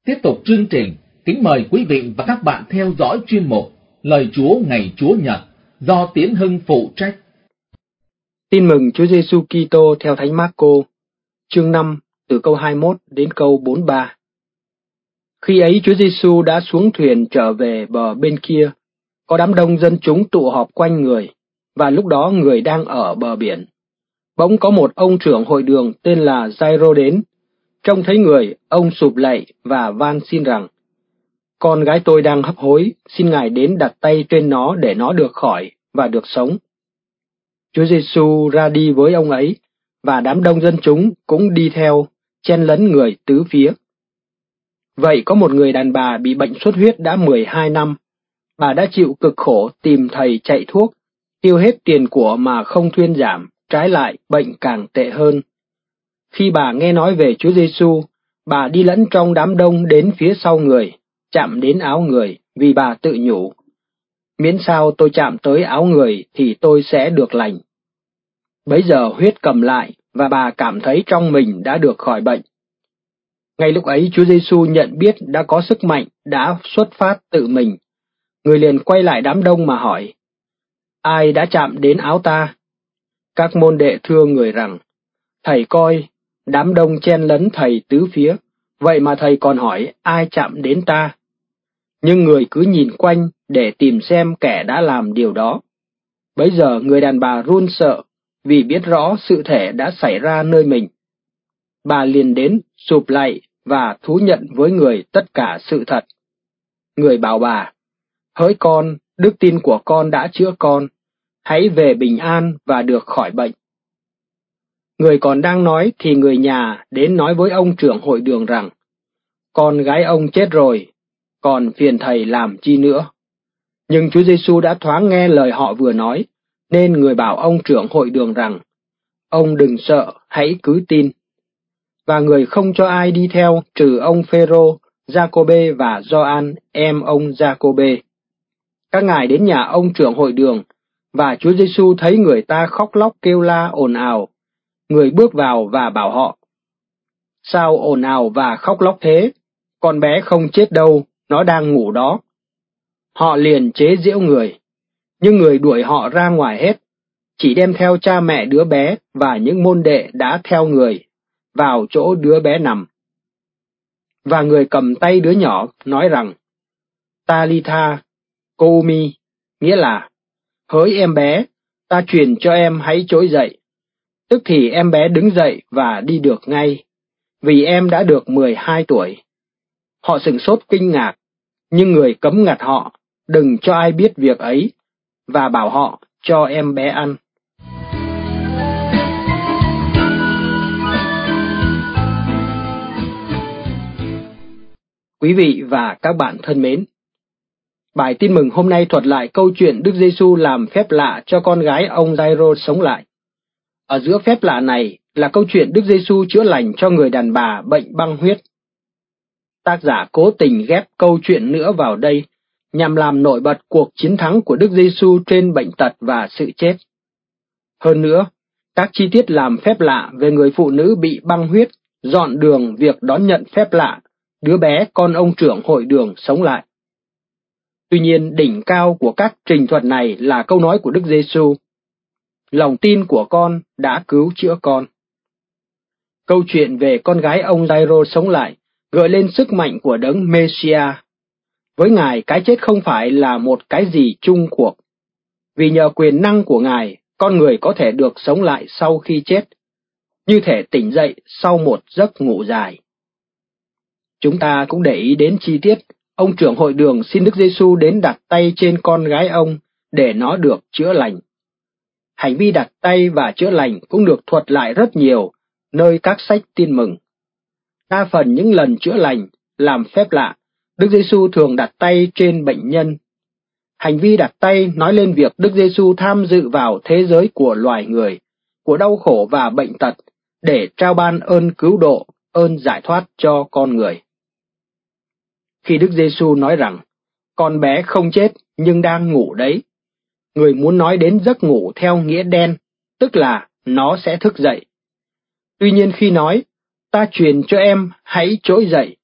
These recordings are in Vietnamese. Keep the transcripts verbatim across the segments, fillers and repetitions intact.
Tiếp tục chương trình, kính mời quý vị và các bạn theo dõi chuyên mục Lời Chúa ngày Chúa Nhật do Tiến Hưng phụ trách. Tin mừng Chúa Giêsu Kitô theo Thánh Mác-cô, chương năm, từ câu hai mươi mốt đến câu bốn mươi ba. Khi ấy Chúa Giêsu đã xuống thuyền trở về bờ bên kia, có đám đông dân chúng tụ họp quanh người, và lúc đó người đang ở bờ biển. Bỗng có một ông trưởng hội đường tên là Giai-rô đến. Trông thấy người, ông sụp lạy và van xin rằng: "Con gái tôi đang hấp hối, xin Ngài đến đặt tay trên nó để nó được khỏi và được sống." Chúa Giêsu ra đi với ông ấy, và đám đông dân chúng cũng đi theo, chen lấn người tứ phía. Vậy có một người đàn bà bị bệnh xuất huyết đã mười hai năm. Bà đã chịu cực khổ tìm thầy chạy thuốc, tiêu hết tiền của mà không thuyên giảm, trái lại bệnh càng tệ hơn. Khi bà nghe nói về Chúa Giêsu, bà đi lẫn trong đám đông đến phía sau người, chạm đến áo người, vì bà tự nhủ: "Miễn sao tôi chạm tới áo người thì tôi sẽ được lành." Bấy giờ huyết cầm lại, và bà cảm thấy trong mình đã được khỏi bệnh. Ngay lúc ấy Chúa Giêsu nhận biết đã có sức mạnh đã xuất phát tự mình. Người liền quay lại đám đông mà hỏi: "Ai đã chạm đến áo ta?" Các môn đệ thưa người rằng: "Thầy coi, đám đông chen lấn thầy tứ phía, vậy mà thầy còn hỏi ai chạm đến ta?" Nhưng người cứ nhìn quanh để tìm xem kẻ đã làm điều đó. Bấy giờ người đàn bà run sợ, vì biết rõ sự thể đã xảy ra nơi mình. Bà liền đến, sụp lạy và thú nhận với người tất cả sự thật. Người bảo bà: "Hỡi con, đức tin của con đã chữa con, hãy về bình an và được khỏi bệnh." Người còn đang nói thì người nhà đến nói với ông trưởng hội đường rằng: "Con gái ông chết rồi, còn phiền thầy làm chi nữa?" Nhưng Chúa Giêsu đã thoáng nghe lời họ vừa nói, nên người bảo ông trưởng hội đường rằng: "Ông đừng sợ, hãy cứ tin." Và người không cho ai đi theo trừ ông Phêrô, Giacôbê và Gioan, em ông Giacôbê. Các ngài đến nhà ông trưởng hội đường, và Chúa Giêsu thấy người ta khóc lóc kêu la ồn ào. Người bước vào và bảo họ: "Sao ồn ào và khóc lóc thế? Con bé không chết đâu, nó đang ngủ đó." Họ liền chế giễu người, nhưng người đuổi họ ra ngoài hết, chỉ đem theo cha mẹ đứa bé và những môn đệ đã theo người, vào chỗ đứa bé nằm. Và người cầm tay đứa nhỏ nói rằng: "Talitha koumi", nghĩa là: "Hỡi em bé, ta truyền cho em hãy trỗi dậy." Tức thì em bé đứng dậy và đi được ngay, vì em đã được mười hai tuổi. Họ sửng sốt kinh ngạc, nhưng người cấm ngặt họ, đừng cho ai biết việc ấy, và bảo họ cho em bé ăn. Quý vị và các bạn thân mến, bài tin mừng hôm nay thuật lại câu chuyện Đức Giêsu làm phép lạ cho con gái ông Giai-rô sống lại. Ở giữa phép lạ này là câu chuyện Đức Giêsu chữa lành cho người đàn bà bệnh băng huyết. Tác giả cố tình ghép câu chuyện nữa vào đây nhằm làm nổi bật cuộc chiến thắng của Đức Giêsu trên bệnh tật và sự chết. Hơn nữa, các chi tiết làm phép lạ về người phụ nữ bị băng huyết dọn đường việc đón nhận phép lạ, đứa bé con ông trưởng hội đường sống lại. Tuy nhiên, đỉnh cao của các trình thuật này là câu nói của Đức Giêsu: "Lòng tin của con đã cứu chữa con." Câu chuyện về con gái ông Giai-rô sống lại gợi lên sức mạnh của đấng Mê-si-a. Với Ngài, cái chết không phải là một cái gì chung cuộc. Vì nhờ quyền năng của Ngài, con người có thể được sống lại sau khi chết, như thể tỉnh dậy sau một giấc ngủ dài. Chúng ta cũng để ý đến chi tiết, ông trưởng hội đường xin Đức Giêsu đến đặt tay trên con gái ông để nó được chữa lành. Hành vi đặt tay và chữa lành cũng được thuật lại rất nhiều nơi các sách tin mừng. Đa phần những lần chữa lành, làm phép lạ, Đức Giêsu thường đặt tay trên bệnh nhân. Hành vi đặt tay nói lên việc Đức Giêsu tham dự vào thế giới của loài người, của đau khổ và bệnh tật, để trao ban ơn cứu độ, ơn giải thoát cho con người. Khi Đức Giêsu nói rằng con bé không chết nhưng đang ngủ đấy, người muốn nói đến giấc ngủ theo nghĩa đen, tức là nó sẽ thức dậy. Tuy nhiên khi nói ta truyền cho em hãy trỗi dậy,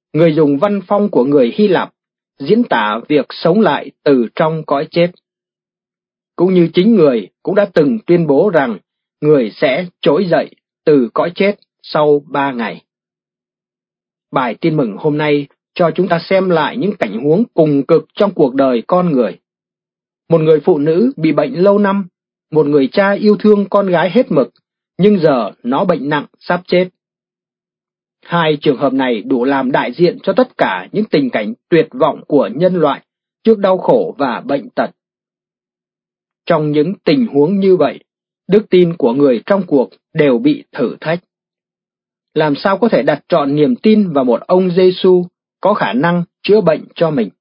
người dùng văn phong của người Hy Lạp diễn tả việc sống lại từ trong cõi chết. Cũng như chính người cũng đã từng tuyên bố rằng người sẽ trỗi dậy từ cõi chết sau ba ngày. Bài tin mừng hôm nay cho chúng ta xem lại những cảnh huống cùng cực trong cuộc đời con người. Một người phụ nữ bị bệnh lâu năm, một người cha yêu thương con gái hết mực, nhưng giờ nó bệnh nặng sắp chết. Hai trường hợp này đủ làm đại diện cho tất cả những tình cảnh tuyệt vọng của nhân loại trước đau khổ và bệnh tật. Trong những tình huống như vậy, đức tin của người trong cuộc đều bị thử thách. Làm sao có thể đặt trọn niềm tin vào một ông Giêsu có khả năng chữa bệnh cho mình?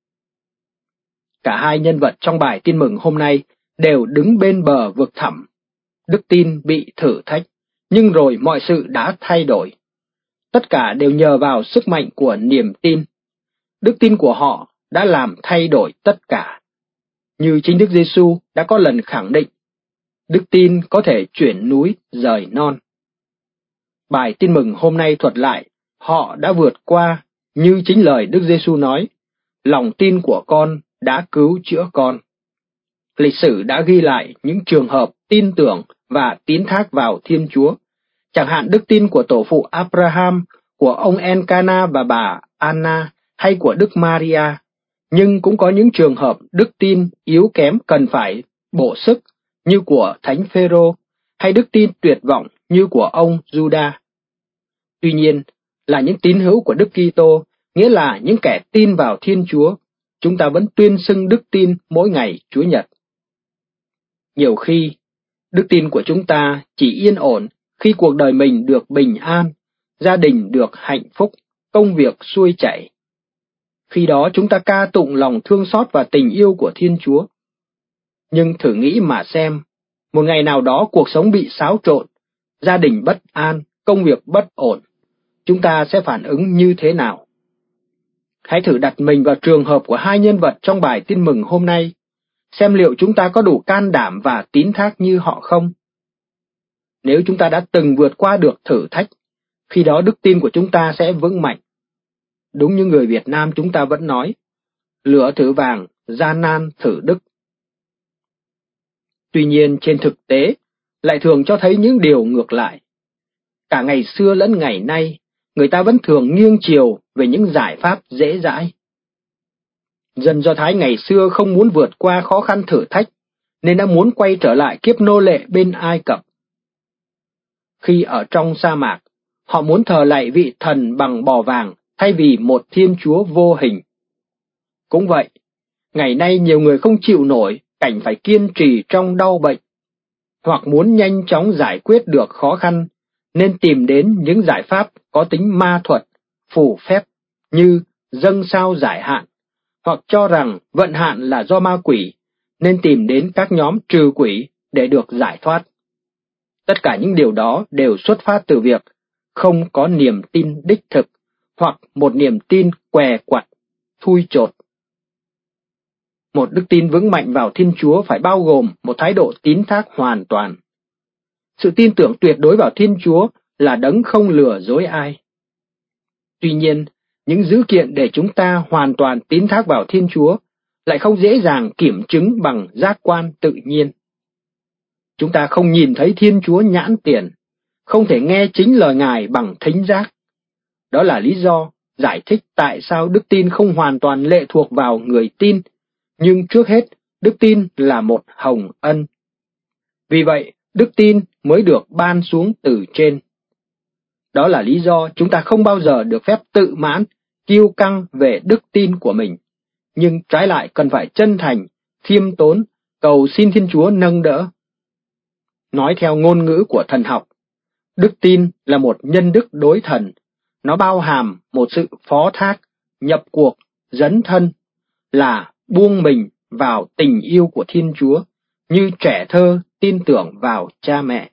Cả hai nhân vật trong bài tin mừng hôm nay đều đứng bên bờ vực thẳm. Đức tin bị thử thách, nhưng rồi mọi sự đã thay đổi. Tất cả đều nhờ vào sức mạnh của niềm tin. Đức tin của họ đã làm thay đổi tất cả. Như chính Đức Giêsu đã có lần khẳng định, đức tin có thể chuyển núi dời non. Bài tin mừng hôm nay thuật lại, họ đã vượt qua, như chính lời Đức Giêsu nói, lòng tin của con đã cứu chữa con. Lịch sử đã ghi lại những trường hợp tin tưởng và tín thác vào Thiên Chúa, chẳng hạn đức tin của tổ phụ Abraham, của ông Elcana và bà Anna, hay của Đức Maria. Nhưng cũng có những trường hợp đức tin yếu kém cần phải bổ sức, như của Thánh Phêrô, hay đức tin tuyệt vọng như của ông Juda. Tuy nhiên, là những tín hữu của Đức Kitô, nghĩa là những kẻ tin vào Thiên Chúa, chúng ta vẫn tuyên xưng đức tin mỗi ngày Chúa Nhật. Nhiều khi, đức tin của chúng ta chỉ yên ổn khi cuộc đời mình được bình an, gia đình được hạnh phúc, công việc xuôi chảy. Khi đó chúng ta ca tụng lòng thương xót và tình yêu của Thiên Chúa. Nhưng thử nghĩ mà xem, một ngày nào đó cuộc sống bị xáo trộn, gia đình bất an, công việc bất ổn, chúng ta sẽ phản ứng như thế nào? Hãy thử đặt mình vào trường hợp của hai nhân vật trong bài tin mừng hôm nay, xem liệu chúng ta có đủ can đảm và tín thác như họ không? Nếu chúng ta đã từng vượt qua được thử thách, khi đó đức tin của chúng ta sẽ vững mạnh. Đúng như người Việt Nam chúng ta vẫn nói, lửa thử vàng, gian nan thử đức. Tuy nhiên trên thực tế, lại thường cho thấy những điều ngược lại. Cả ngày xưa lẫn ngày nay, người ta vẫn thường nghiêng chiều về những giải pháp dễ dãi. Dân Do Thái ngày xưa không muốn vượt qua khó khăn thử thách, nên đã muốn quay trở lại kiếp nô lệ bên Ai Cập. Khi ở trong sa mạc, họ muốn thờ lạy vị thần bằng bò vàng thay vì một Thiên Chúa vô hình. Cũng vậy, ngày nay nhiều người không chịu nổi cảnh phải kiên trì trong đau bệnh, hoặc muốn nhanh chóng giải quyết được khó khăn, nên tìm đến những giải pháp có tính ma thuật, phù phép, như dâng sao giải hạn, hoặc cho rằng vận hạn là do ma quỷ, nên tìm đến các nhóm trừ quỷ để được giải thoát. Tất cả những điều đó đều xuất phát từ việc không có niềm tin đích thực, hoặc một niềm tin què quặt, thui chột. Một đức tin vững mạnh vào Thiên Chúa phải bao gồm một thái độ tín thác hoàn toàn. Sự tin tưởng tuyệt đối vào Thiên Chúa là đấng không lừa dối ai. Tuy nhiên, những dữ kiện để chúng ta hoàn toàn tín thác vào Thiên Chúa lại không dễ dàng kiểm chứng bằng giác quan tự nhiên. Chúng ta không nhìn thấy Thiên Chúa nhãn tiền, không thể nghe chính lời Ngài bằng thính giác. Đó là lý do giải thích tại sao đức tin không hoàn toàn lệ thuộc vào người tin, nhưng trước hết, đức tin là một hồng ân. Vì vậy, đức tin mới được ban xuống từ trên. Đó là lý do chúng ta không bao giờ được phép tự mãn, kiêu căng về đức tin của mình, nhưng trái lại cần phải chân thành, khiêm tốn, cầu xin Thiên Chúa nâng đỡ. Nói theo ngôn ngữ của thần học, đức tin là một nhân đức đối thần, nó bao hàm một sự phó thác, nhập cuộc, dấn thân, là buông mình vào tình yêu của Thiên Chúa, như trẻ thơ tin tưởng vào cha mẹ.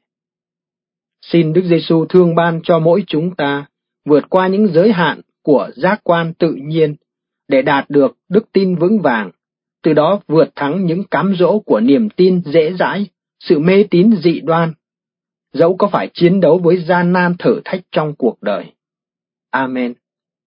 Xin Đức Giêsu thương ban cho mỗi chúng ta vượt qua những giới hạn của giác quan tự nhiên để đạt được đức tin vững vàng, từ đó vượt thắng những cám dỗ của niềm tin dễ dãi, sự mê tín dị đoan, dẫu có phải chiến đấu với gian nan thử thách trong cuộc đời. Amen.